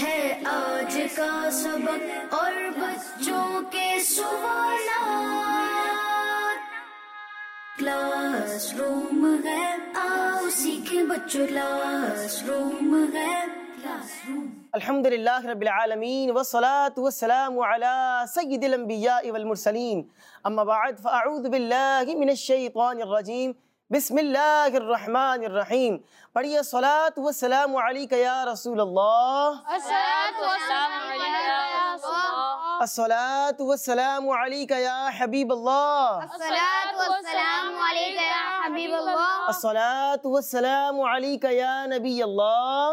ہے آج کا سبق اور بچوں کے سوالات، کلاس روم ہے، آؤ سیکھیں بچوں، کلاس روم ہے، کلاس روم۔ الحمد للہ رب العالمین والصلاة والسلام على سید الانبیاء والمرسلین، اما بعد فاعوذ باللہ من الشیطان الرجیم، بسم اللہ الرحمن الرحیم۔ پڑھیے الصلاة والسلام علیک یا رسول اللہ، الصلاة والسلام علیک یا حبیب اللہ، الصلاة والسلام علیک یا نبی اللہ،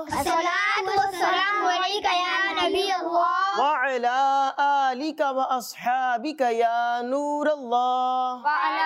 وعلی آلک واصحابک یا نور اللہ۔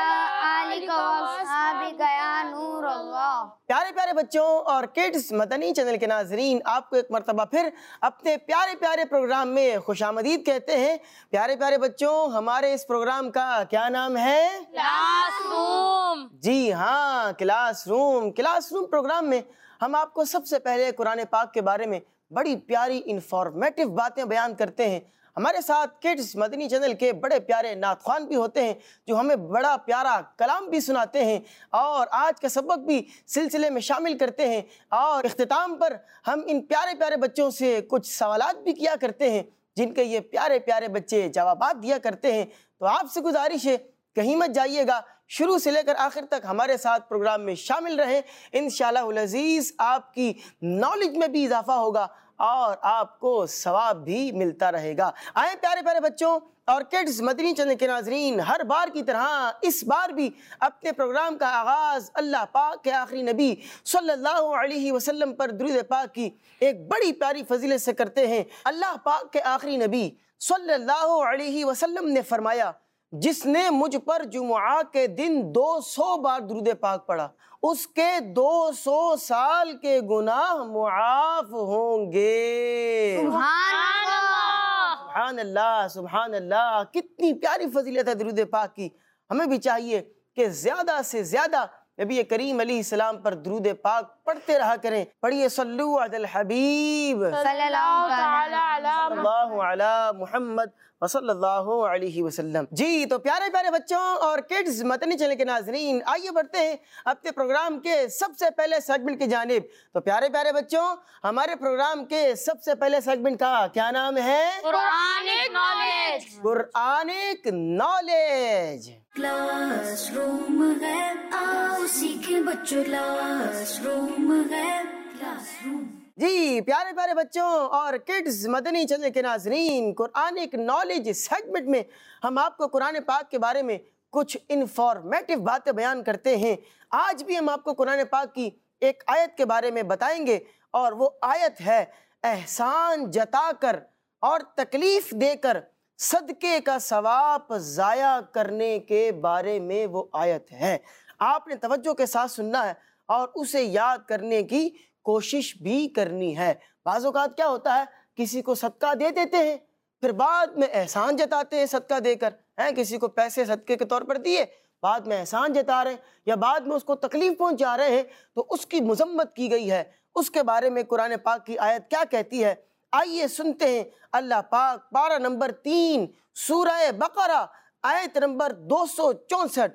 پیارے پیارے بچوں اور کڈز مدنی چینل کے ناظرین، آپ کو ایک مرتبہ پھر اپنے پیارے پیارے پروگرام میں خوش آمدید کہتے ہیں۔ پیارے پیارے بچوں، ہمارے اس پروگرام کا کیا نام ہے؟ Class room. جی ہاں، class room. Class room program میں ہم آپ کو سب سے پہلے قرآن پاک کے بارے میں بڑی پیاری انفارمیٹیو باتیں بیان کرتے ہیں۔ ہمارے ساتھ کڈز مدنی چینل کے بڑے پیارے نعت خوان بھی ہوتے ہیں جو ہمیں بڑا پیارا کلام بھی سناتے ہیں اور آج کا سبق بھی سلسلے میں شامل کرتے ہیں، اور اختتام پر ہم ان پیارے پیارے بچوں سے کچھ سوالات بھی کیا کرتے ہیں جن کے یہ پیارے پیارے بچے جوابات دیا کرتے ہیں۔ تو آپ سے گزارش ہے کہیں مت جائیے گا، شروع سے لے کر آخر تک ہمارے ساتھ پروگرام میں شامل رہیں۔ انشاءاللہ العزیز آپ کی نالج میں بھی اضافہ ہوگا اور آپ کو ثواب بھی ملتا رہے گا۔ آئیں پیارے پیارے بچوں اور کڈز مدنی چینل کے ناظرین، ہر بار کی طرح اس بار بھی اپنے پروگرام کا آغاز اللہ پاک کے آخری نبی صلی اللہ علیہ وسلم پر درود پاک کی ایک بڑی پیاری فضیلت سے کرتے ہیں۔ اللہ پاک کے آخری نبی صلی اللہ علیہ وسلم نے فرمایا، جس نے مجھ پر جمعہ کے دن 200 بار درود پاک پڑھا، اس کے 200 سال کے گناہ معاف ہوں گے۔ سبحان اللہ، سبحان اللہ، کتنی پیاری فضیلت ہے درود پاک کی۔ ہمیں بھی چاہیے کہ زیادہ سے زیادہ نبی کریم علیہ السلام پر درود پاک پڑھتے رہا کریں۔ پڑھیے صلو علی الحبیب صلی اللہ علی محمد وصلی اللہ علیہ وسلم۔ جی تو پیارے پیارے بچوں اور کڈز مدنی چینل کے ناظرین، آئیے بڑھتے ہیں اپنے پروگرام کے سب سے پہلے سیگمنٹ کی جانب۔ تو پیارے پیارے بچوں، ہمارے پروگرام کے سب سے پہلے سیگمنٹ کا کیا نام ہے؟ Quranic knowledge. Quranic knowledge. Class room ہے، آؤ سیکھیں بچوں، کلاس روم ہے، کلاس روم۔ جی پیارے پیارے بچوں اور کڈز مدنی چینل کے ناظرین، قرآنک نالج سیگمنٹ میں ہم آپ کو قرآن پاک کے بارے میں کچھ انفارمیٹیو باتیں بیان کرتے ہیں۔ آج بھی ہم آپ کو قرآن پاک کی ایک آیت کے بارے میں بتائیں گے، اور وہ آیت ہے احسان جتا کر اور تکلیف دے کر صدقے کا ثواب ضائع کرنے کے بارے میں وہ آیت ہے۔ آپ نے توجہ کے ساتھ سننا ہے اور اسے یاد کرنے کی کوشش بھی کرنی ہے۔ بعض اوقات کیا ہوتا ہے، کسی کو صدقہ دے دیتے ہیں، پھر بعد میں احسان جتاتے ہیں صدقہ دے کر، کسی کو پیسے صدقے کے طور پر دیے، بعد میں احسان جتا رہے ہیں یا بعد میں اس کو تکلیف پہنچا رہے ہیں، تو اس کی مذمت کی گئی ہے۔ اس کے بارے میں قرآن پاک کی آیت کیا کہتی ہے، آئیے سنتے ہیں۔ اللہ پاک پارہ نمبر 3 سورہ بقرہ آیت نمبر 264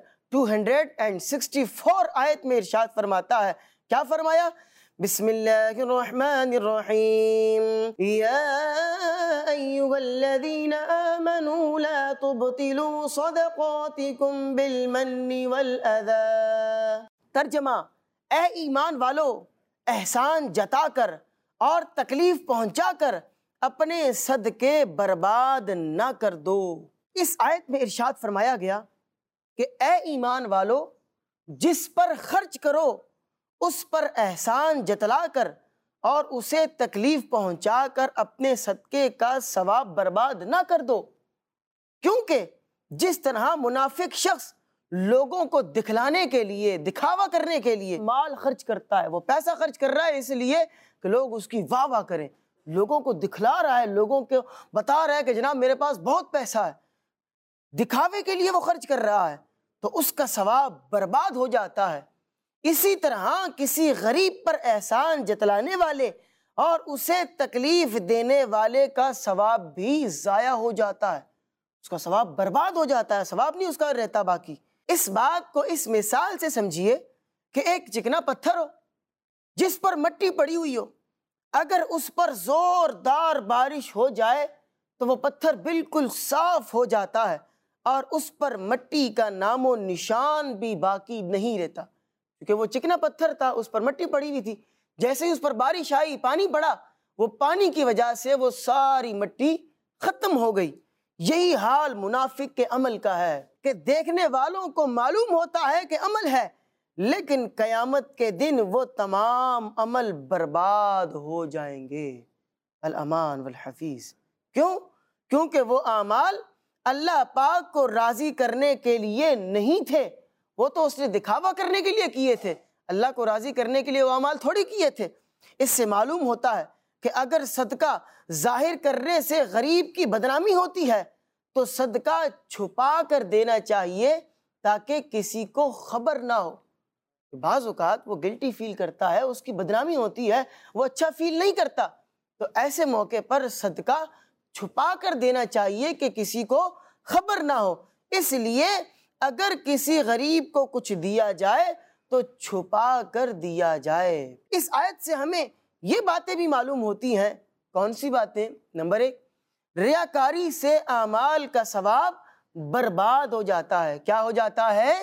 264 آیت میں ارشاد فرماتا ہے۔ کیا فرمایا؟ بسم اللہ الرحمن الرحیم، یا ایہا الذین آمنوا لا تبطلوا صدقاتکم بالمن والاذی۔ ترجمہ، اے ایمان والو، احسان جتا کر اور تکلیف پہنچا کر اپنے صدقے برباد نہ کر دو۔ اس آیت میں ارشاد فرمایا گیا کہ اے ایمان والو، جس پر خرچ کرو اس پر احسان جتلا کر اور اسے تکلیف پہنچا کر اپنے صدقے کا ثواب برباد نہ کر دو، کیونکہ جس طرح منافق شخص لوگوں کو دکھلانے کے لیے، دکھاوا کرنے کے لیے مال خرچ کرتا ہے، وہ پیسہ خرچ کر رہا ہے اس لیے کہ لوگ اس کی واہ واہ کریں، لوگوں کو دکھلا رہا ہے، لوگوں کو بتا رہا ہے کہ جناب میرے پاس بہت پیسہ ہے، دکھاوے کے لیے وہ خرچ کر رہا ہے، تو اس کا ثواب برباد ہو جاتا ہے۔ اسی طرح کسی غریب پر احسان جتلانے والے اور اسے تکلیف دینے والے کا ثواب بھی ضائع ہو جاتا ہے، اس کا ثواب برباد ہو جاتا ہے، ثواب نہیں اس کا رہتا باقی۔ اس بات کو اس مثال سے سمجھیے کہ ایک چکنا پتھر ہو جس پر مٹی پڑی ہوئی ہو، اگر اس پر زوردار بارش ہو جائے تو وہ پتھر بالکل صاف ہو جاتا ہے اور اس پر مٹی کا نام و نشان بھی باقی نہیں رہتا، کیونکہ وہ چکنا پتھر تھا، اس پر مٹی پڑی ہوئی تھی۔ جیسے ہی اس پر بارش آئی، پانی پڑا، وہ پانی کی وجہ سے وہ ساری مٹی ختم ہو گئی۔ یہی حال منافق کے عمل کا ہے کہ دیکھنے والوں کو معلوم ہوتا ہے کہ عمل ہے، لیکن قیامت کے دن وہ تمام عمل برباد ہو جائیں گے۔ الامان والحفیظ۔ کیوں؟ کیونکہ وہ اعمال اللہ پاک کو راضی کرنے کے لیے نہیں تھے، وہ تو اس نے دکھاوا کرنے کے لیے کیے تھے، اللہ کو راضی کرنے کے لیے وہ اعمال تھوڑی کیے تھے۔ اس سے معلوم ہوتا ہے کہ اگر صدقہ ظاہر کرنے سے غریب کی بدنامی ہوتی ہے تو صدقہ چھپا کر دینا چاہیے تاکہ کسی کو خبر نہ ہو۔ بعض اوقات وہ گلٹی فیل کرتا ہے، اس کی بدنامی ہوتی ہے، وہ اچھا فیل نہیں کرتا، تو ایسے موقع پر صدقہ چھپا کر دینا چاہیے کہ کسی کو خبر نہ ہو۔ اس لیے اگر کسی غریب کو کچھ دیا جائے تو چھپا کر دیا جائے۔ اس آیت سے ہمیں یہ باتیں بھی معلوم ہوتی ہیں۔ کون سی باتیں؟ نمبر 1، ریاکاری سے اعمال کا ثواب برباد ہو جاتا ہے۔ کیا ہو جاتا ہے؟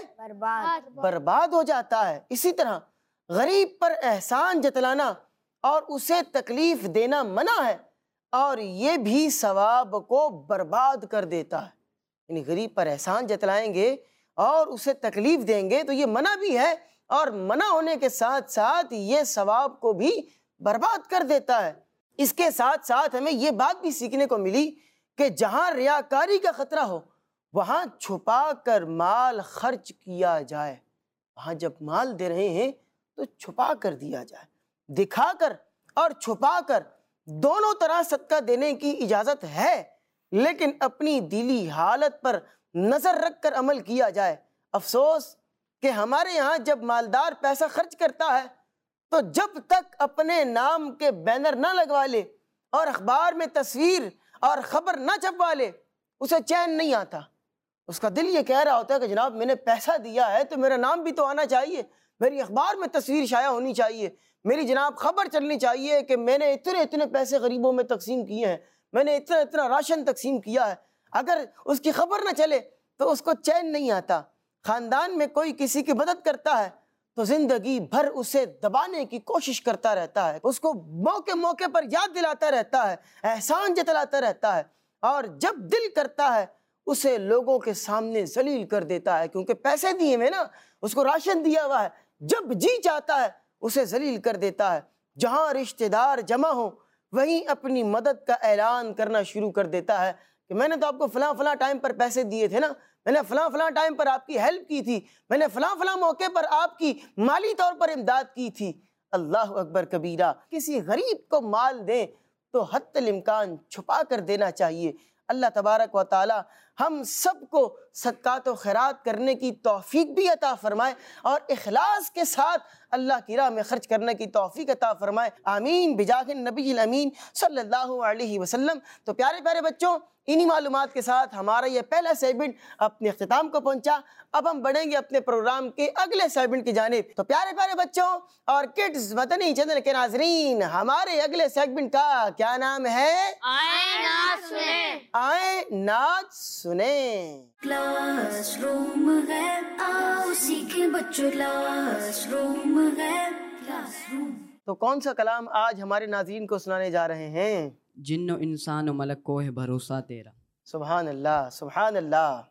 برباد ہو جاتا ہے۔ اسی طرح غریب پر احسان جتلانا اور اسے تکلیف دینا منع ہے، اور یہ بھی ثواب کو برباد کر دیتا ہے۔ یعنی غریب پر احسان جتلائیں گے اور اسے تکلیف دیں گے تو یہ منع بھی ہے، اور منع ہونے کے ساتھ ساتھ یہ ثواب کو بھی برباد کر دیتا ہے۔ اس کے ساتھ ساتھ ہمیں یہ بات بھی سیکھنے کو ملی کہ جہاں ریاکاری کا خطرہ ہو وہاں چھپا کر مال خرچ کیا جائے۔ وہاں جب مال دے رہے ہیں تو چھپا کر دیا جائے۔ دکھا کر اور چھپا کر دونوں طرح صدقہ دینے کی اجازت ہے، لیکن اپنی دلی حالت پر نظر رکھ کر عمل کیا جائے۔ افسوس کہ ہمارے یہاں جب مالدار پیسہ خرچ کرتا ہے تو جب تک اپنے نام کے بینر نہ لگوا لے اور اخبار میں تصویر اور خبر نہ چھپوا لے اسے چین نہیں آتا۔ اس کا دل یہ کہہ رہا ہوتا ہے کہ جناب میں نے پیسہ دیا ہے تو میرا نام بھی تو آنا چاہیے، میری اخبار میں تصویر شائع ہونی چاہیے، میری جناب خبر چلنی چاہیے کہ میں نے اتنے پیسے غریبوں میں تقسیم کیے ہیں، میں نے اتنا راشن تقسیم کیا ہے۔ اگر اس کی خبر نہ چلے تو اس کو چین نہیں آتا۔ خاندان میں کوئی کسی کی مدد کرتا ہے تو زندگی بھر اسے دبانے کی کوشش کرتا رہتا ہے، اس کو موقع پر یاد دلاتا رہتا ہے، احسان جتلاتا رہتا ہے، اور جب دل کرتا ہے اسے لوگوں کے سامنے ذلیل کر دیتا ہے، کیونکہ پیسے دیے ہوئے نا، اس کو راشن دیا ہوا ہے، جب جی چاہتا ہے اسے ذلیل کر دیتا ہے۔ جہاں رشتہ دار جمع ہوں وہیں اپنی مدد کا اعلان کرنا شروع کر دیتا ہے کہ میں نے تو آپ کو فلاں ٹائم پر پیسے دیے تھے نا، میں نے فلاں ٹائم پر آپ کی ہیلپ کی تھی، میں نے فلاں موقع پر آپ کی مالی طور پر امداد کی تھی۔ اللہ اکبر کبیرہ۔ کسی غریب کو مال دیں تو حتی الامکان چھپا کر دینا چاہیے۔ اللہ تبارک و تعالی ہم سب کو صدقات و خیرات کرنے کی توفیق بھی عطا فرمائے اور اخلاص کے ساتھ اللہ کی راہ میں خرچ کرنے کی توفیق عطا فرمائے، آمین بجاہ النبی الامین صلی اللہ علیہ وسلم۔ تو پیارے پیارے بچوں، انہی معلومات کے ساتھ ہمارا یہ پہلا سیگمنٹ اپنے اختتام کو پہنچا۔ اب ہم بڑھیں گے اپنے پروگرام کے اگلے سیگمنٹ کی جانب۔ تو پیارے پیارے بچوں اور کڈز مدنی چینل کے ناظرین، ہمارے اگلے سیگمنٹ کا کیا نام ہے؟ آئیں نعت سنیں۔ آئیں نعت سنیں۔ کلاس روم ہے، آؤ سیکھیں بچوں، کلاس روم ہے، کلاس روم۔ تو کون سا کلام آج ہمارے ناظرین کو سنانے جا رہے ہیں؟ جن و انسان و ملک کو ہے بھروسہ تیرا۔ سبحان اللہ، سبحان اللہ۔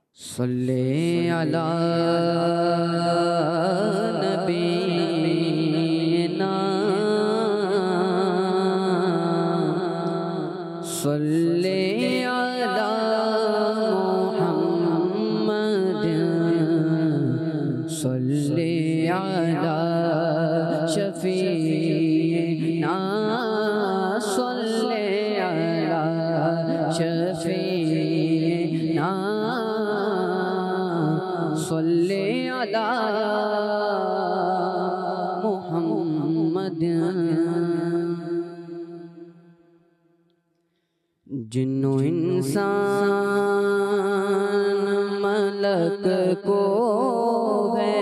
صلی علی نبینا، صلی علی محمد، صلی علی شفیعنا، صلی علی شفیعنا، صلی علی محمد۔ جن و انسان ملک کو ہے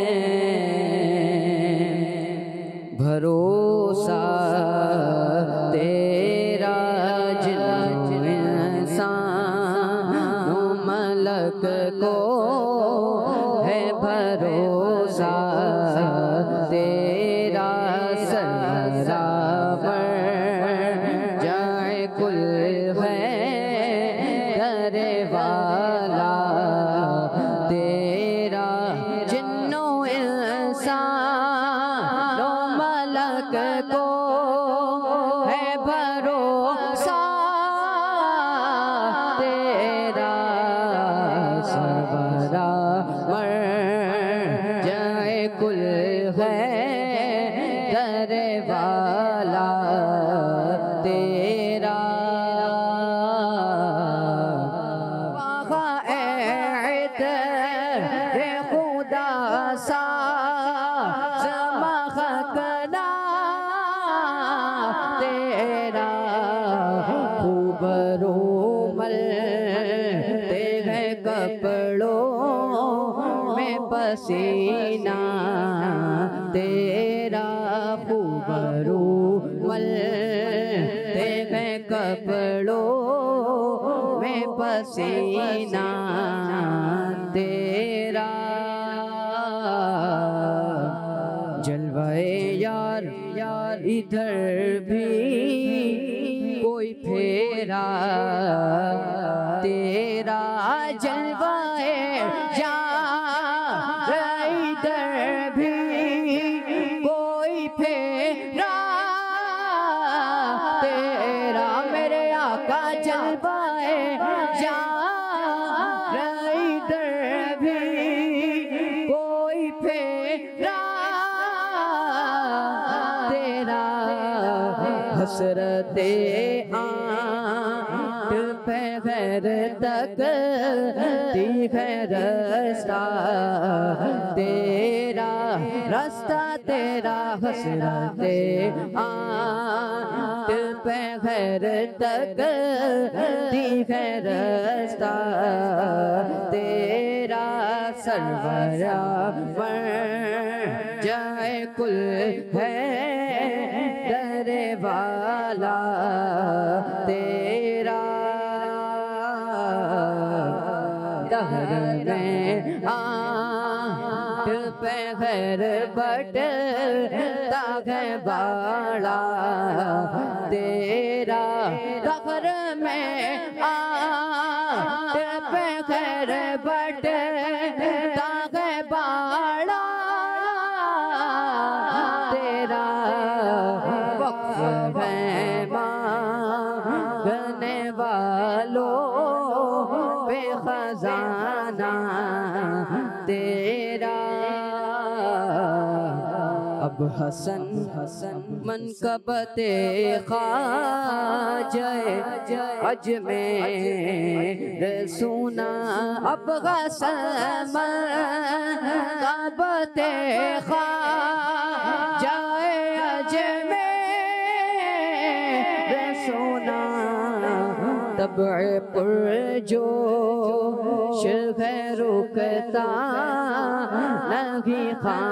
بھروسہ تیرا، جن و انسان ملک کو ہے بھروسہ تیرا، سرور جائے کل ہے کرے والا تیرا، جن و انسان و ملک کو ہے بھروسہ تیرا، سرور جائے کل ہے کرے والا تیرا، خدا سا سمخنا تیرا، خوب رومل تیرے کپڑوں میں پسینہ تیرا، خوب رومل تیرے کپڑوں میں پسینہ تیرا، جلوے یار ادھر بھی کوئی پھیرا تیرا، جلوے یار ادھر بھی کوئی پھیرا تیرا، میرے آقا جلوے یار ادھر بھی کوئی پھیرا تیرا، حسرت آنکھ پہ غیر تک دی ہے رستہ تیرا، رستہ تیرا، حسرت آنکھ پہ غیر تک دی ہے رستہ تیرا، سرور جائے کل ہے کرے والا تیرا، دہر میں آنکھ پہ غیر بٹتا ہے باڑا تیرا، دہر میں آنکھ پہ غیر بٹتا ہے باڑا تیرا، وقف ہے مانگنے والوں پہ خزانہ تیرا، اب حسن منقبت خواجہ اجمیر سونا، اب حسن منقبت خواجہ اجمیر سونا، طبع پرجوش ہے رکتا نہیں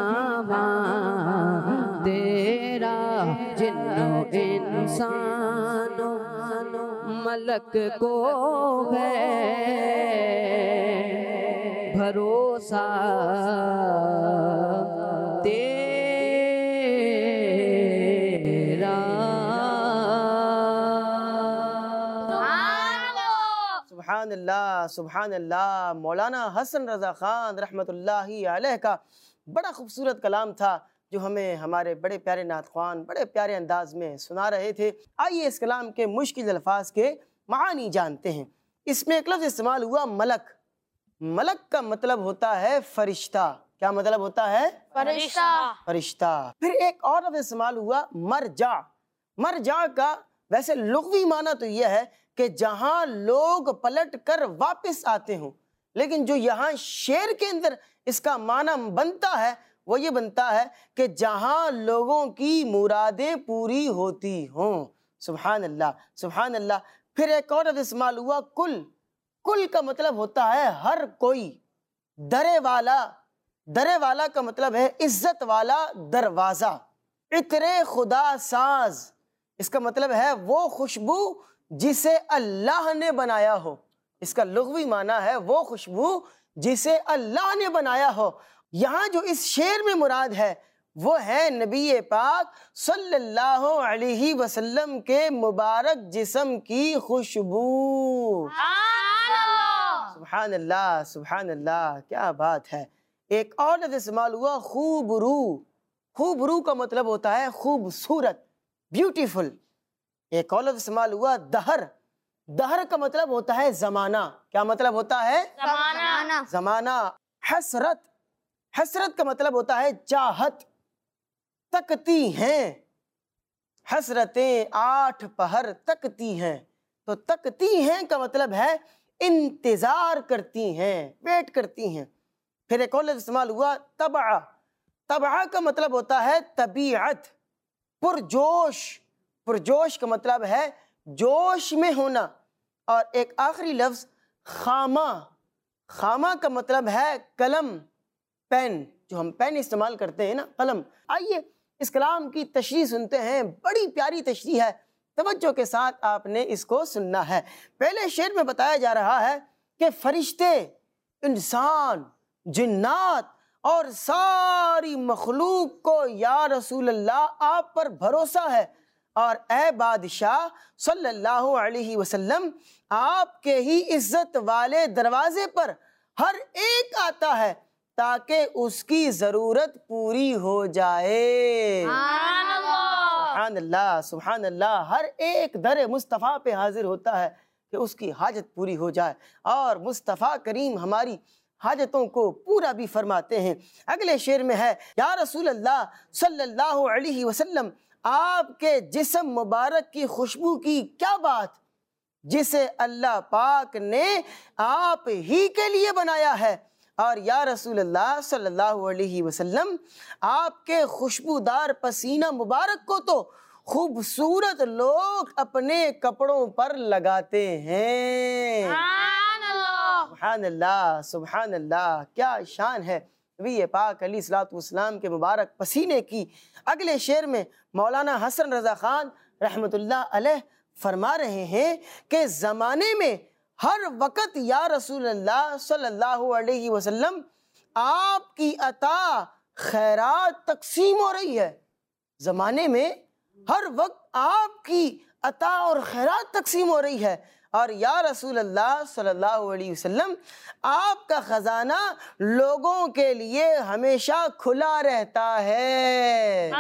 خاماں تیرا، جن و انسان ملک کو ہے بھروسہ تیرا، سبحان اللہ سبحان اللہ۔ مولانا حسن رضا خان رحمۃ اللہ علیہ کا بڑا خوبصورت کلام تھا جو ہمیں ہمارے بڑے پیارے نعت خوان بڑے پیارے انداز میں سنا رہے تھے۔ آئیے اس کلام کے مشکل الفاظ کے معانی جانتے ہیں۔ اس میں ایک لفظ استعمال ہوا ملک۔ ملک کا مطلب ہوتا ہے فرشتہ۔ کیا مطلب ہوتا ہے؟ فرشتہ۔ فرشتہ۔ پھر ایک اور لفظ استعمال ہوا مرجع۔ مرجع کا ویسے لغوی معنی تو یہ ہے کہ جہاں لوگ پلٹ کر واپس آتے ہوں، لیکن جو یہاں شعر کے اندر اس کا معنی بنتا ہے وہ یہ بنتا ہے کہ جہاں لوگوں کی مرادیں پوری ہوتی ہوں۔ سبحان اللہ سبحان اللہ۔ پھر ایک اور لفظ استعمال ہوا کل. کل کا مطلب ہوتا ہے ہر کوئی. درے والا, درے والا کا مطلب ہے عزت والا دروازہ. عطر خدا ساز, اس کا مطلب ہے وہ خوشبو جسے اللہ نے بنایا ہو. اس کا لغوی معنی ہے وہ خوشبو جسے اللہ نے بنایا ہو. یہاں جو اس شعر میں مراد ہے وہ ہے نبی پاک صلی اللہ علیہ وسلم کے مبارک جسم کی خوشبو. سبحان اللہ, سبحان اللہ, کیا بات ہے. ایک اور لفظ استعمال ہوا خوبرو. خوبرو کا مطلب ہوتا ہے خوبصورت, بیوٹیفل. ایک اور لفظ استعمال ہوا دہر. دہر کا مطلب ہوتا ہے زمانہ. کیا مطلب ہوتا ہے؟ زمانہ. زمانہ. حسرت. حسرت کا مطلب ہوتا ہے چاہت. تکتی ہیں, حسرتیں 8 پہر تکتی ہیں. تو تکتی ہیں کا مطلب ہے انتظار کرتی ہیں, ویٹ کرتی ہیں. پھر ایک اور لفظ استعمال ہوا طبع. طبع کا مطلب ہوتا ہے طبیعت, پرجوش. پرجوش کا مطلب ہے جوش میں ہونا. اور ایک آخری لفظ خامہ. خامہ کا مطلب ہے قلم, پین, جو ہم پین استعمال کرتے ہیں نا, قلم. آئیے اس کلام کی تشریح سنتے ہیں, بڑی پیاری تشریح ہے, توجہ کے ساتھ آپ نے اس کو سننا ہے. پہلے شعر میں بتایا جا رہا ہے کہ فرشتے, انسان, جنات اور ساری مخلوق کو یا رسول اللہ آپ پر بھروسہ ہے, اور اے بادشاہ صلی اللہ علیہ وسلم آپ کے ہی عزت والے دروازے پر ہر ایک آتا ہے تاکہ اس کی ضرورت پوری ہو جائے. سبحان اللہ, سبحان اللہ. ہر ایک در مصطفیٰ پہ حاضر ہوتا ہے کہ اس کی حاجت پوری ہو جائے, اور مصطفیٰ کریم ہماری حاجتوں کو پورا بھی فرماتے ہیں. اگلے شعر میں ہے یا رسول اللہ صلی اللہ علیہ وسلم آپ کے جسم مبارک کی خوشبو کی کیا بات, جسے اللہ پاک نے آپ ہی کے لیے بنایا ہے. اور یا رسول اللہ صلی اللہ علیہ وسلم آپ کے خوشبودار پسینہ مبارک کو تو خوبصورت لوگ اپنے کپڑوں پر لگاتے ہیں. سبحان اللہ, سبحان اللہ, کیا شان ہے نبی پاک علیہ الصلوۃ والسلام کے مبارک پسینے کی. اگلے شعر میں مولانا حسن رضا خان رحمۃ اللہ علیہ فرما رہے ہیں کہ زمانے میں ہر وقت یا رسول اللہ صلی اللہ علیہ وسلم آپ کی عطا خیرات تقسیم ہو رہی ہے. زمانے میں ہر وقت آپ کی عطا اور خیرات تقسیم ہو رہی ہے, اور یا رسول اللہ صلی اللہ علیہ وسلم آپ کا خزانہ لوگوں کے لیے ہمیشہ کھلا رہتا ہے.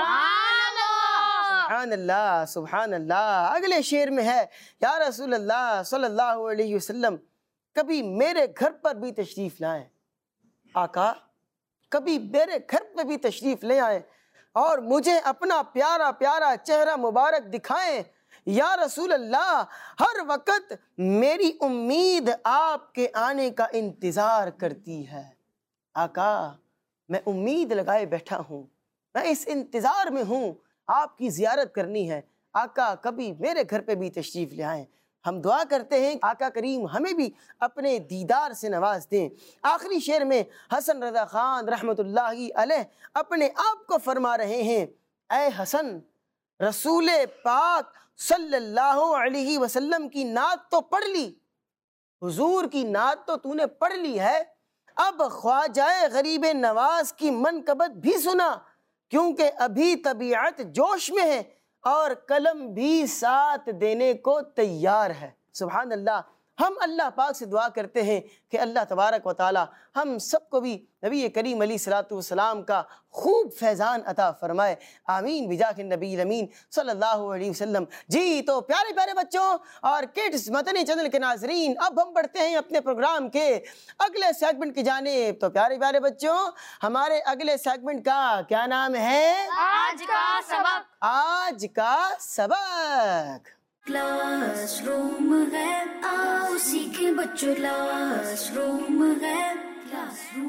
سبحان اللہ, سبحان اللہ. اگلے شعر میں ہے یا رسول اللہ صلی اللہ علیہ وسلم کبھی میرے گھر پر بھی تشریف لائیں. آقا کبھی میرے گھر پر بھی تشریف لے آئیں اور مجھے اپنا پیارا پیارا چہرہ مبارک دکھائیں. یا رسول اللہ ہر وقت میری امید آپ کے آنے کا انتظار کرتی ہے. آقا میں امید لگائے بیٹھا ہوں, میں اس انتظار میں ہوں, آپ کی زیارت کرنی ہے. آقا کبھی میرے گھر پہ بھی تشریف لے آئیں. ہم دعا کرتے ہیں آقا کریم ہمیں بھی اپنے دیدار سے نواز دیں. آخری شعر میں حسن رضا خان رحمۃ اللہ علیہ اپنے آپ کو فرما رہے ہیں اے حسن رسول پاک صلی اللہ علیہ وسلم کی نعت تو پڑھ لی, حضور کی نعت تو تو نے پڑھ لی ہے, اب خواجہ غریب نواز کی منقبت بھی سنا, کیونکہ ابھی طبیعت جوش میں ہے اور قلم بھی ساتھ دینے کو تیار ہے. سبحان اللہ. ہم اللہ پاک سے دعا کرتے ہیں کہ اللہ تبارک و تعالی ہم سب کو بھی نبی کریم علیہ الصلوۃ والسلام کا خوب فیضان عطا فرمائے. آمین بجاہ النبی الامین صلی اللہ علیہ وسلم. جی تو پیارے پیارے بچوں اور کڈز مدنی چینل کے ناظرین, اب ہم بڑھتے ہیں اپنے پروگرام کے اگلے سیگمنٹ کی جانب. تو پیارے پیارے بچوں ہمارے اگلے سیگمنٹ کا کیا نام ہے؟ آج کا سبق. آج کا سبق. کلاس روم ہے آؤ سیکھیں بچوں, کلاس روم ہے, کلاس روم.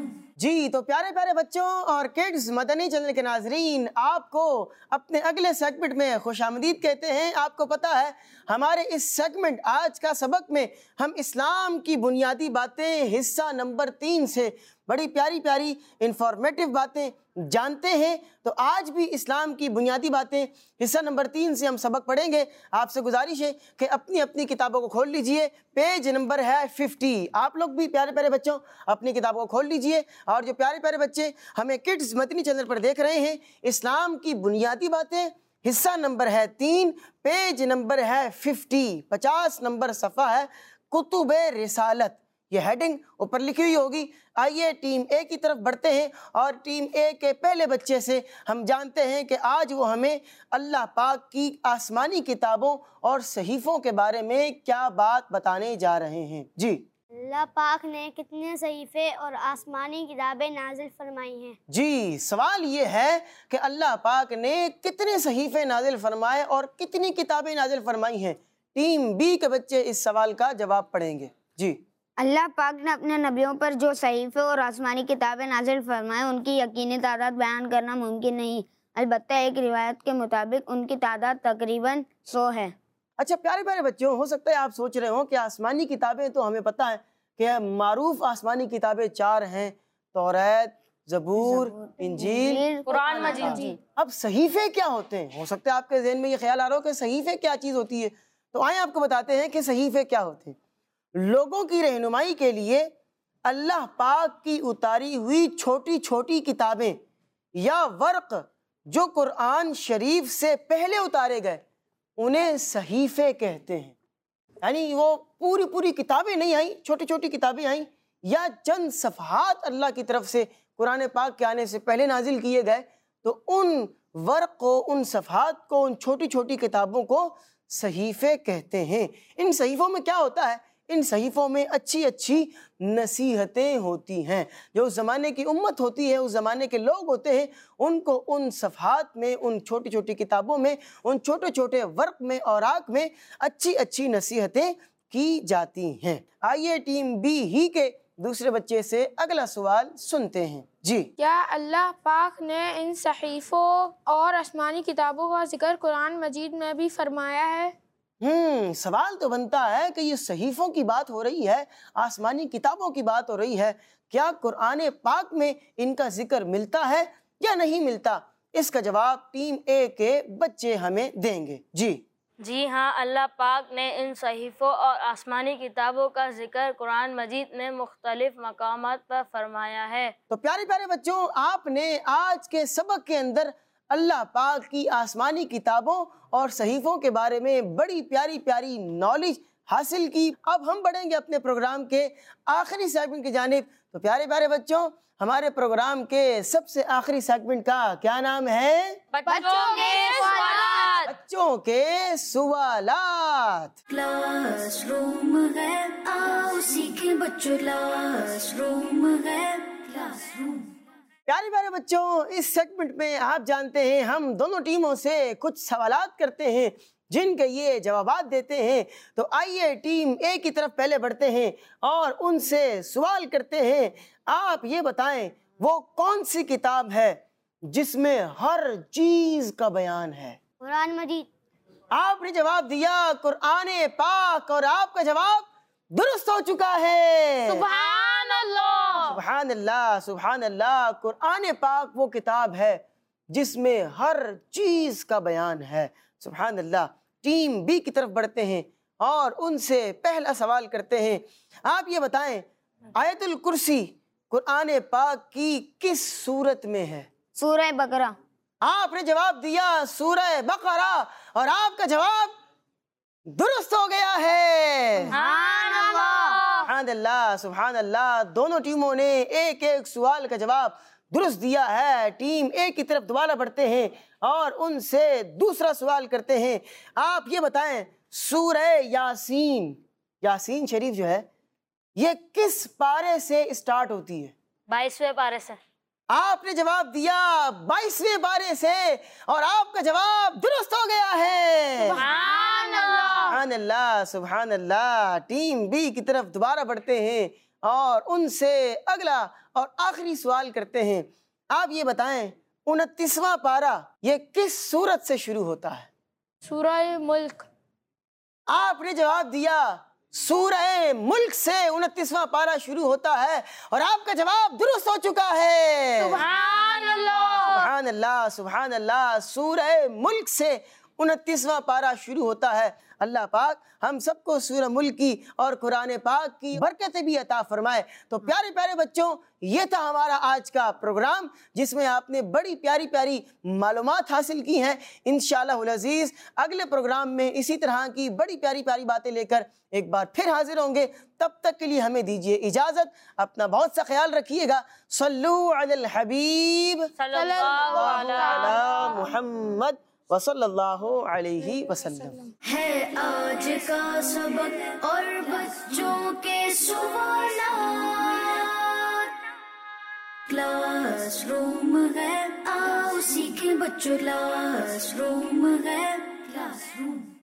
جی تو پیارے پیارے بچوں اور کڈز مدنی چینل کے ناظرین، آپ کو اپنے اگلے سیگمنٹ میں خوش آمدید کہتے ہیں۔ آپ کو پتہ ہے ہمارے اس سیگمنٹ آج کا سبق میں ہم اسلام کی بنیادی باتیں حصہ نمبر 3 سے بڑی پیاری پیاری انفارمیٹیو باتیں جانتے ہیں۔ تو آج بھی اسلام کی بنیادی باتیں حصہ نمبر 3 سے ہم سبق پڑھیں گے۔ آپ سے گزارش ہے کہ اپنی اپنی کتابوں کو کھول لیجئے، پیج نمبر ہے 50۔ آپ لوگ بھی پیارے پیارے بچوں اپنی کتابوں کو کھول لیجئے، اور جو پیارے پیارے بچے ہمیں کڈز مدنی چینل پر دیکھ رہے ہیں، اسلام کی بنیادی باتیں حصہ نمبر ہے 3، پیج نمبر ہے 50 نمبر صفحہ ہے کتب رسالت، یہ ہیڈنگ اوپر لکھی ہوئی ہوگی۔ آئیے ٹیم اے کی طرف بڑھتے ہیں، اور ٹیم اے کے پہلے بچے سے ہم جانتے ہیں کہ آج وہ ہمیں اللہ پاک کی آسمانی کتابوں اور صحیفوں کے بارے میں کیا بات بتانے جا رہے ہیں۔ جی اللہ پاک نے کتنے صحیفے اور آسمانی کتابیں نازل فرمائی ہیں؟ جی سوال یہ ہے کہ اللہ پاک نے کتنے صحیفے نازل فرمائے اور کتنی کتابیں نازل فرمائی ہیں؟ ٹیم بی کے بچے اس سوال کا جواب پڑھیں گے۔ جی اللہ پاک نے اپنے نبیوں پر جو صحیفے اور آسمانی کتابیں نازل فرمائے ان کی یقینی تعداد بیان کرنا ممکن نہیں، البتہ ایک روایت کے مطابق ان کی تعداد تقریباً 100 ہے۔ اچھا پیارے پیارے بچوں، ہو سکتا ہے آپ سوچ رہے ہوں کہ آسمانی کتابیں تو ہمیں پتہ ہے کہ معروف آسمانی کتابیں 4 ہیں، توریت، زبور، انجیل، قرآن مجید۔ اب صحیفے کیا ہوتے ہیں؟ ہو سکتا ہے آپ کے ذہن میں یہ خیال آ رہا ہو کہ صحیفے کیا چیز ہوتی ہے، تو آئیں آپ کو بتاتے ہیں کہ صحیفے کیا ہوتے ہیں۔ لوگوں کی رہنمائی کے لیے اللہ پاک کی اتاری ہوئی چھوٹی چھوٹی کتابیں یا ورق جو قرآن شریف سے پہلے اتارے گئے انہیں صحیفے کہتے ہیں۔ یعنی وہ پوری کتابیں نہیں آئیں، چھوٹی چھوٹی کتابیں آئیں، یا چند صفحات اللہ کی طرف سے قرآن پاک کے آنے سے پہلے نازل کیے گئے، تو ان ورق کو، ان صفحات کو، ان چھوٹی چھوٹی کتابوں کو صحیفے کہتے ہیں۔ ان صحیفوں میں کیا ہوتا ہے؟ ان صحیفوں میں اچھی اچھی نصیحتیں ہوتی ہیں۔ جو اس زمانے کی امت ہوتی ہے، اس زمانے کے لوگ ہوتے ہیں، ان کو ان صفحات میں، ان چھوٹی چھوٹی کتابوں میں، ان چھوٹے چھوٹے ورق میں، اوراق میں اچھی اچھی نصیحتیں کی جاتی ہیں۔ آئیے ٹیم بی ہی کے دوسرے بچے سے اگلا سوال سنتے ہیں۔ جی کیا اللہ پاک نے ان صحیفوں اور آسمانی کتابوں کا ذکر قرآن مجید میں بھی فرمایا ہے؟ سوال تو بنتا ہے کہ یہ صحیفوں کی بات ہو رہی ہے، آسمانی کتابوں کی بات ہو رہی ہے، کیا قرآن پاک میں ان کا ذکر ملتا ہے یا نہیں ملتا؟ اس کا جواب ٹیم اے کے بچے ہمیں دیں گے۔ جی ہاں، اللہ پاک نے ان صحیفوں اور آسمانی کتابوں کا ذکر قرآن مجید میں مختلف مقامات پر فرمایا ہے۔ تو پیارے پیارے بچوں، آپ نے آج کے سبق کے اندر اللہ پاک کی آسمانی کتابوں اور صحیفوں کے بارے میں بڑی پیاری پیاری نالج حاصل کی۔ اب ہم بڑھیں گے اپنے پروگرام کے آخری سیگمنٹ کی جانب۔ تو پیارے پیارے بچوں، ہمارے پروگرام کے سب سے آخری سیگمنٹ کا کیا نام ہے؟ بچوں کے سوالات۔ بچوں کے سوالات۔ کلاس روم ہے، آؤ سیکھیں بچوں، کلاس روم ہے، کلاس روم۔ پیارے پیارے بچوں، اس سیگمنٹ میں آپ جانتے ہیں ہم دونوں ٹیموں سے کچھ سوالات کرتے ہیں جن کے یہ جوابات دیتے ہیں۔ تو آئیے ٹیم اے کی طرف پہلے بڑھتے ہیں اور ان سے سوال کرتے ہیں۔ آپ یہ بتائیں وہ کون سی کتاب ہے جس میں ہر چیز کا بیان ہے؟ قرآن مجید۔ آپ نے جواب دیا قرآن پاک، اور آپ کا جواب درست ہو چکا ہے۔ سبحان اللہ، سبحان اللہ، سبحان اللہ۔ قرآن پاک وہ کتاب ہے جس میں ہر چیز کا بیان ہے۔ سبحان اللہ۔ ٹیم بی کی طرف بڑھتے ہیں اور ان سے پہلا سوال کرتے ہیں۔ آپ یہ بتائیں آیت الکرسی قرآن پاک کی کس سورت میں ہے؟ سورہ بقرہ۔ آپ نے جواب دیا سورہ بقرہ، اور آپ کا جواب درست ہو گیا ہے۔ سبحان اللہ۔ سبحان اللہ، سبحان اللہ۔ دونوں ٹیموں نے ایک ایک سوال کا جواب درست دیا ہے۔ ٹیم اے کی طرف دوبارہ بڑھتے ہیں اور ان سے دوسرا سوال کرتے ہیں۔ آپ یہ بتائیں سورہ یاسین، یاسین شریف جو ہے یہ کس پارے سے اسٹارٹ ہوتی ہے؟ 22ویں پارے سے۔ آپ نے جواب دیا 22ویں پارے سے، اور آپ کا جواب درست ہو گیا ہے۔ سبحان اللہ۔ سبحان اللہ، سبحان اللہ۔ ٹیم بی کی طرف دوبارہ بڑھتے ہیں اور ان سے اگلا اور آخری سوال کرتے ہیں. آپ یہ بتائیں 29واں پارہ یہ کس سورت سے شروع ہوتا ہے؟ سورہ ملک. آپ نے جواب دیا سورہ ملک سے 29واں پارہ شروع ہوتا ہے اور آپ کا جواب درست ہو چکا ہے. سبحان اللہ. سبحان اللہ سبحان اللہ. سورہ ملک سے 29واں پارہ شروع ہوتا ہے. اللہ پاک ہم سب کو سورہ ملک کی اور قرآن پاک کی برکتیں بھی عطا فرمائے. تو پیارے پیارے بچوں، یہ تھا ہمارا آج کا پروگرام جس میں آپ نے بڑی پیاری پیاری معلومات حاصل کی ہیں. انشاءاللہ العزیز اگلے پروگرام میں اسی طرح کی بڑی پیاری پیاری باتیں لے کر ایک بار پھر حاضر ہوں گے. تب تک کے لیے ہمیں دیجیے اجازت. اپنا بہت سا خیال رکھیے گا. صلو علی الحبیب صلی اللہ علی محمد وصلی اللہ علیہ وسلم. ہے آج کا سبق اور بچوں کے سوالات. کلاس روم ہے آؤ سیکھیں بچوں. کلاس روم ہے. Class room